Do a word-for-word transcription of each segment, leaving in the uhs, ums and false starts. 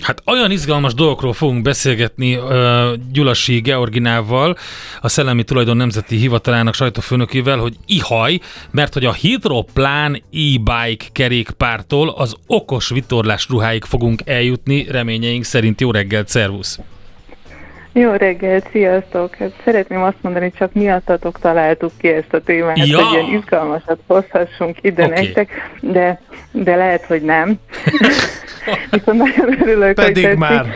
Hát olyan izgalmas dolgokról fogunk beszélgetni uh, Gyulasi Georginával, a Szellemi Tulajdon Nemzeti Hivatalának sajtófőnökével, hogy ihaj, mert hogy a Hidroplán e-bike kerékpártól az okos vitorlás ruháig fogunk eljutni, reményeink szerint. Jó reggelt, szervusz! Jó reggelt, sziasztok! Hát szeretném azt mondani, csak miattatok találtuk ki ezt a témát, ja. hogy ilyen izgalmasat hozhassunk ide okay. nektek, de, de lehet, hogy nem. Viszont nagyon örülök, Pedig hogy már.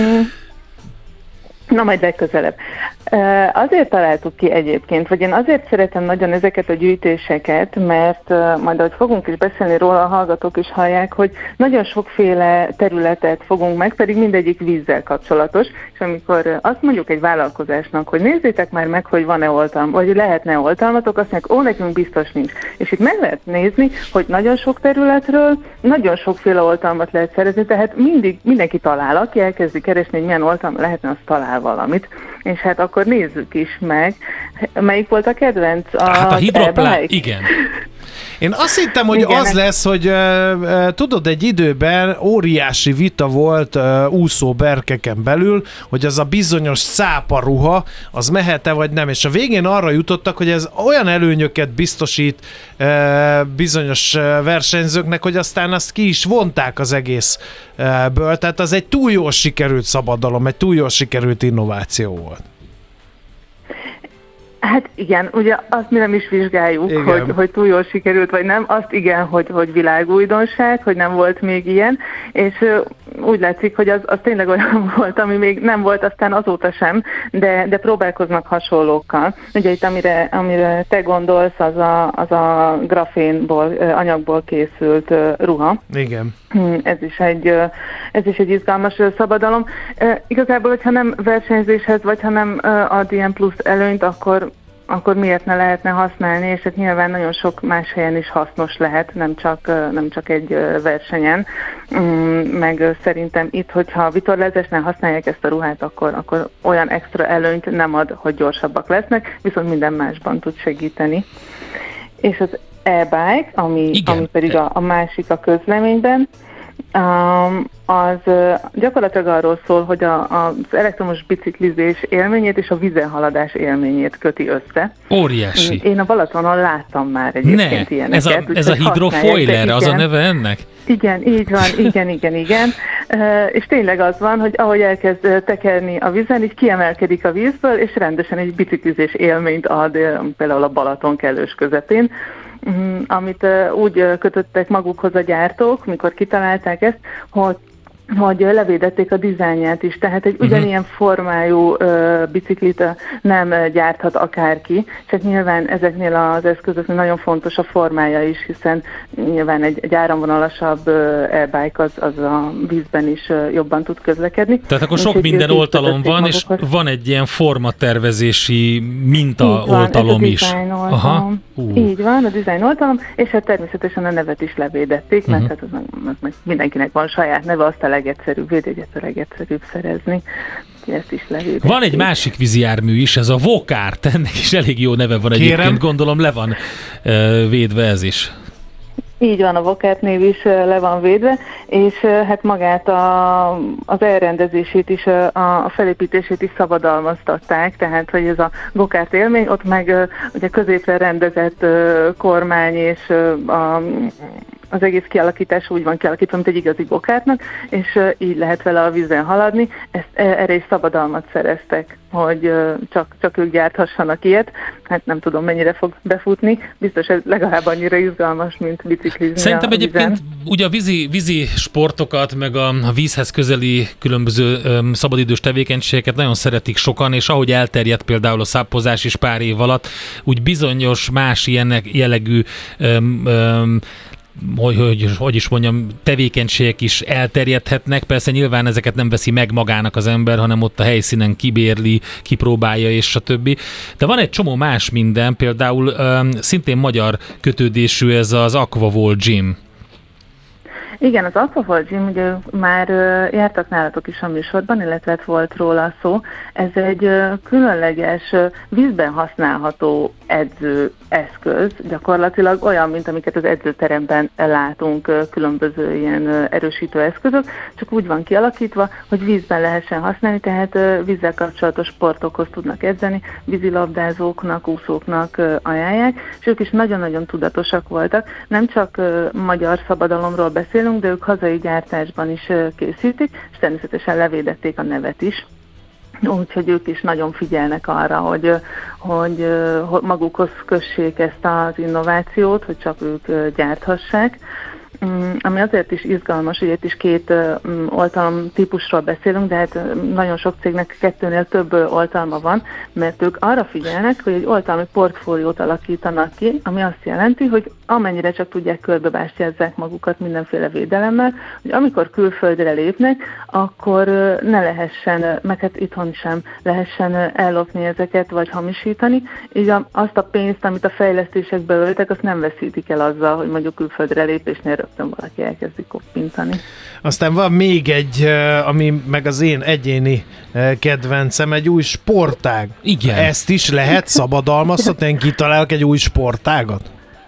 Na, majd legközelebb. Uh, azért találtuk ki egyébként, vagy én azért szeretem nagyon ezeket a gyűjtéseket, mert uh, majd ahogy fogunk is beszélni róla, a hallgatók is hallják, hogy nagyon sokféle területet fogunk meg, pedig mindegyik vízzel kapcsolatos, és amikor uh, azt mondjuk egy vállalkozásnak, hogy nézzétek már meg, hogy van-e oltalom, vagy lehetne oltalmatok, azt mondják, ó, nekünk biztos nincs. És itt meg lehet nézni, hogy nagyon sok területről nagyon sokféle oltalmat lehet szerezni, tehát mindig, mindenki talál, aki elkezdi keresni, hogy milyen oltalom lehetne, az talál valamit. És hát akkor nézzük is meg. Melyik volt a kedvenc? A hát a Hidroplán, igen. Én azt hittem, hogy igen, az lesz, hogy uh, uh, tudod, egy időben óriási vita volt uh, úszó berkeken belül, hogy az a bizonyos száparuha, az mehet-e vagy nem, és a végén arra jutottak, hogy ez olyan előnyöket biztosít uh, bizonyos uh, versenyzőknek, hogy aztán azt ki is vonták az egészből, uh, tehát az egy túl jól sikerült szabadalom, egy túl jól sikerült innováció volt. Hát igen, ugye azt mi nem is vizsgáljuk, hogy, hogy túl jól sikerült, vagy nem. Azt igen, hogy, hogy világújdonság, hogy nem volt még ilyen, és uh, úgy látszik, hogy az, az tényleg olyan volt, ami még nem volt aztán azóta sem, de, de próbálkoznak hasonlókkal. Ugye itt amire, amire te gondolsz, az a, az a grafénból, uh, anyagból készült uh, ruha. Igen. Ez is egy, uh, ez is egy izgalmas uh, szabadalom. Uh, igazából, hogyha nem versenyzéshez, vagy ha nem uh, ad ilyen plusz előnyt, akkor akkor miért ne lehetne használni, és hát nyilván nagyon sok más helyen is hasznos lehet, nem csak, nem csak egy versenyen. Meg szerintem itt, hogyha vitorlázásnál használják ezt a ruhát, akkor, akkor olyan extra előnyt nem ad, hogy gyorsabbak lesznek, viszont minden másban tud segíteni. És az e-bike, ami, ami pedig a, a másik a közleményben, Um, az uh, gyakorlatilag arról szól, hogy a, az elektromos biciklizés élményét és a vízenhaladás élményét köti össze. Óriási. Én a Balatonon láttam már egyébként ne, ilyeneket. Ez a, ez a hidrofoiler, az a neve ennek? Igen, így van, igen, igen, igen. Uh, és tényleg az van, hogy ahogy elkezd tekerni a vízen, így kiemelkedik a vízből, és rendesen egy biciklizés élményt ad, például a Balaton kellős közepén. Amit uh, úgy uh, kötöttek magukhoz a gyártók, mikor kitalálták ezt, hogy hogy levédették a dizájnját is, tehát egy ugyanilyen uh-huh. formájú uh, biciklit uh, nem uh, gyárthat akárki, csak nyilván ezeknél az eszközöknél nagyon fontos a formája is, hiszen nyilván egy, egy áramvonalasabb uh, e-bike az, az a vízben is uh, jobban tud közlekedni. Tehát akkor sok minden oltalom van, magukhoz. És van egy ilyen formatervezési minta van, oltalom is. Aha. Uh. Így van, a design oltalom, és hát természetesen a nevet is levédették, mert uh-huh. hát az, az, az mindenkinek van saját neve, azt a legegyszerűbb, védjegyet a legegyszerűbb szerezni. Ezt is levédették. Van egy másik vízijármű is, ez a Vokárt, ennek is elég jó neve van egyébként, Kérem. Gondolom le van uh, védve ez is. Így van, a Vokárt név is le van védve, és hát magát a, az elrendezését is, a, a felépítését is szabadalmaztatták, tehát hogy ez a Vokárt élmény, ott meg ugye középre rendezett kormány és a az egész kialakítás úgy van kialakítva, mint egy igazi gokártnak, és így lehet vele a vízen haladni. Ezt, erre is szabadalmat szereztek, hogy csak, csak ők gyárthassanak ilyet. Hát nem tudom, mennyire fog befutni. Biztos ez legalább annyira izgalmas, mint biciklizni. Szerintem a egyébként vízen. Ugye a vízi, vízi sportokat, meg a, a vízhez közeli különböző um, szabadidős tevékenységeket nagyon szeretik sokan, és ahogy elterjedt például a szápozás is pár év alatt, úgy bizonyos más ilyen jellegű um, um, Hogy, hogy, hogy is mondjam, tevékenységek is elterjedhetnek. Persze nyilván ezeket nem veszi meg magának az ember, hanem ott a helyszínen kibérli, kipróbálja és stb. De van egy csomó más minden, például um, szintén magyar kötődésű ez az Aquavol Gym. Igen, az Aquafol Gym, ugye már jártak nálatok is a műsorban, illetve volt róla szó. Ez egy különleges, vízben használható edzőeszköz, gyakorlatilag olyan, mint amiket az edzőteremben látunk, különböző ilyen erősítő eszközök, csak úgy van kialakítva, hogy vízben lehessen használni, tehát vízzel kapcsolatos sportokhoz tudnak edzeni, vízilabdázóknak, úszóknak ajánlják, és ők is nagyon-nagyon tudatosak voltak. Nem csak magyar szabadalomról beszélünk, de ők hazai gyártásban is készítik, és természetesen levédették a nevet is. Úgyhogy ők is nagyon figyelnek arra, hogy, hogy, hogy magukhoz kössék ezt az innovációt, hogy csak ők gyárthassák. Ami azért is izgalmas, hogy itt is két oltalom típusról beszélünk, de hát nagyon sok cégnek kettőnél több oltalma van, mert ők arra figyelnek, hogy egy oltalmi portfóliót alakítanak ki, ami azt jelenti, hogy amennyire csak tudják, körbebástyázzák magukat mindenféle védelemmel, hogy amikor külföldre lépnek, akkor ne lehessen, meg hát itthon sem lehessen ellopni ezeket, vagy hamisítani, így azt a pénzt, amit a fejlesztésekbe öltek, azt nem veszítik el azzal, hogy mondjuk külföldre lépésnél rögtön valaki elkezdi koppintani. Aztán van még egy, ami meg az én egyéni kedvencem, egy új sportág. Igen. Ezt is lehet szabadalmaztatni, én kitalálok egy új sportágat?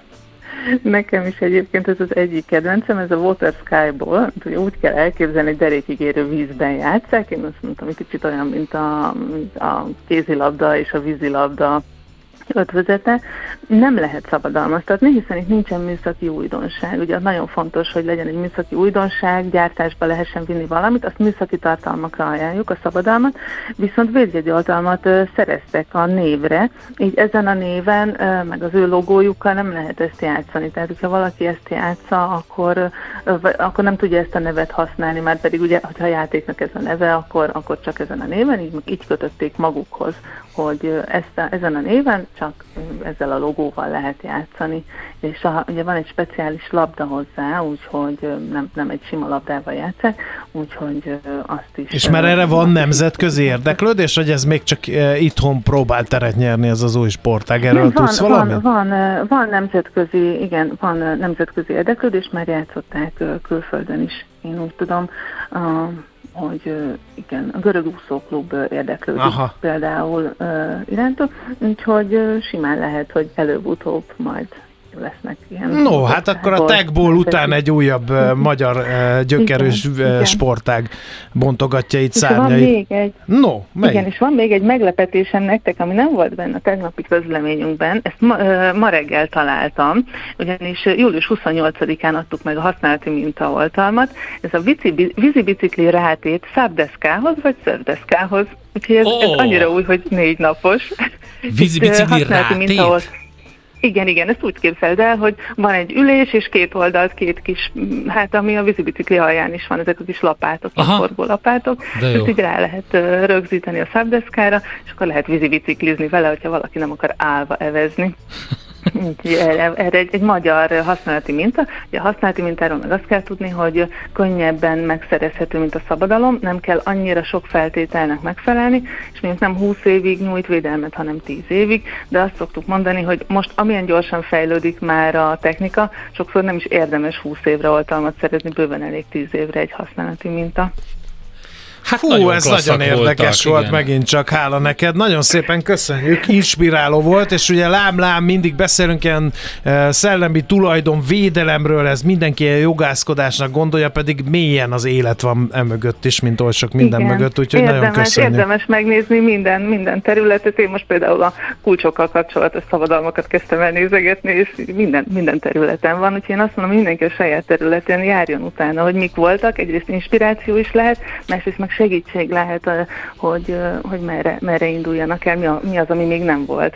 Nekem is egyébként ez az egyik kedvencem, ez a Water Sky-ból, úgy kell elképzelni, hogy derékig érő vízben játsszák. Én azt mondtam, hogy kicsit olyan, mint a, a kézilabda és a vízilabda ötvözete. Nem lehet szabadalmaztatni, hiszen itt nincsen műszaki újdonság. Ugye nagyon fontos, hogy legyen egy műszaki újdonság, gyártásba lehessen vinni valamit, azt műszaki tartalmakra ajánljuk, a szabadalmat, viszont védjegyoltalmat szereztek a névre, így ezen a néven, meg az ő logójukkal nem lehet ezt játszani. Tehát, hogyha valaki ezt játsza, akkor, akkor nem tudja ezt a nevet használni, már pedig ugye, hogyha a játéknak ez a neve, akkor, akkor csak ezen a néven, így, így kötötték magukhoz, hogy ezt a, ezen a néven csak ezzel a logóval lehet játszani. És a, ugye van egy speciális labda hozzá, úgyhogy nem, nem egy sima labdával játszák, úgyhogy azt is... És már erre van nemzetközi érdeklődés, hogy ez még csak itthon próbál teret nyerni, ez az új sportág? Erről van, tudsz valamit? Van, van, van nemzetközi, igen, van nemzetközi érdeklődés, már játszották külföldön is, én úgy tudom, uh, hogy igen, a görög úszóklub érdeklődik Aha. például uh, iránta, úgyhogy uh, simán lehet, hogy előbb-utóbb majd lesznek ilyen... No, hát akkor a Techball után egy újabb uh, magyar uh, gyökerős igen, uh, sportág bontogatja itt szárnyait. Van még egy, no, igen, és van még egy meglepetésem nektek, ami nem volt benne a tegnapi közleményünkben, ezt ma, uh, ma reggel találtam, ugyanis július huszonnyolcadikán adtuk meg a használati mintaoltalmat. Ez a vízi, vízi bicikli rátét szábdeszkához vagy szörfdeszkához. Úgyhogy ez, oh. ez annyira új, hogy négy napos. Vízi bicikli rátét? Igen, igen, ezt úgy képzeld el, hogy van egy ülés, és két oldalt, két kis, hát ami a vízibicikli alján is van, ezek a kis lapátok, a forgó lapátok, ezt így rá lehet rögzíteni a szábdeszkára, és akkor lehet vízibiciklizni vele, hogyha valaki nem akar állva evezni. Erre, erre egy, egy magyar használati minta. Ugye a használati mintáról meg azt kell tudni, hogy könnyebben megszerezhető, mint a szabadalom, nem kell annyira sok feltételnek megfelelni, és mondjuk nem húsz évig nyújt védelmet, hanem tíz évig, de azt szoktuk mondani, hogy most amilyen gyorsan fejlődik már a technika, sokszor nem is érdemes húsz évre oltalmat szerezni, bőven elég tíz évre egy használati minta. Hát Hú, nagyon ez nagyon érdekes voltak, volt igen. Megint csak, hála neked. Nagyon szépen köszönjük, inspiráló volt, és ugye lám-lám, mindig beszélünk ilyen uh, szellemi tulajdon védelemről, ez mindenki ilyen jogászkodásnak gondolja, pedig mélyen az élet van emögött is, mint oly sok minden igen. mögött, úgyhogy érdemes, nagyon köszönjük. Érdemes megnézni minden, minden területet. Én most például a kulcsokkal kapcsolatos szabadalmakat kezdtem el nézegetni, és minden, minden területen van, úgyhogy én azt mondom, mindenki a saját területén járjon utána, hogy mik voltak. Egyrészt inspiráció is lehet, másrészt meg segítség lehet, hogy, hogy merre, merre induljanak el, mi, a, mi az, ami még nem volt.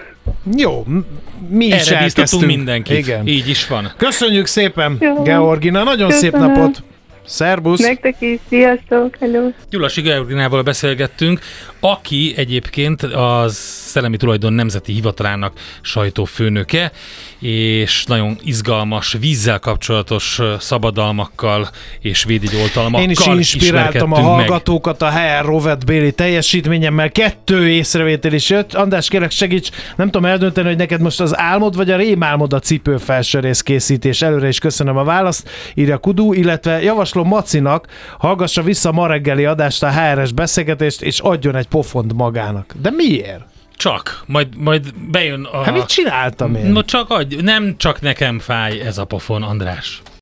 Jó, mi is elkezdtünk. Mindenkit. Igen. Így is van. Köszönjük szépen, jó. Georgina, nagyon Köszönöm. Szép napot! Szerbusz! Nektek is, sziasztok, hello! Gyulasi Georginával beszélgettünk, aki egyébként az Szellemi Tulajdon Nemzeti Hivatalának sajtófőnöke, és nagyon izgalmas vízzel kapcsolatos szabadalmakkal és védjegyoltalmakkal Én is inspiráltam a hallgatókat a há er Rovet Béli teljesítményemmel. Kettő észrevétel is jött. András, kérlek segíts, nem tudom eldönteni, hogy neked most az álmod vagy a rémálmod a cipőfelsőrész készítés. Előre is köszönöm a választ, írja Kudu, illetve javaslom Macinak, hallgassa vissza ma reggeli adást, a há er es beszélgetést, és adjon egy pofont magának. De miért? Csak, majd, majd bejön a... Hát mit csináltam én? No csak adj, nem csak nekem fáj ez a pofon, András.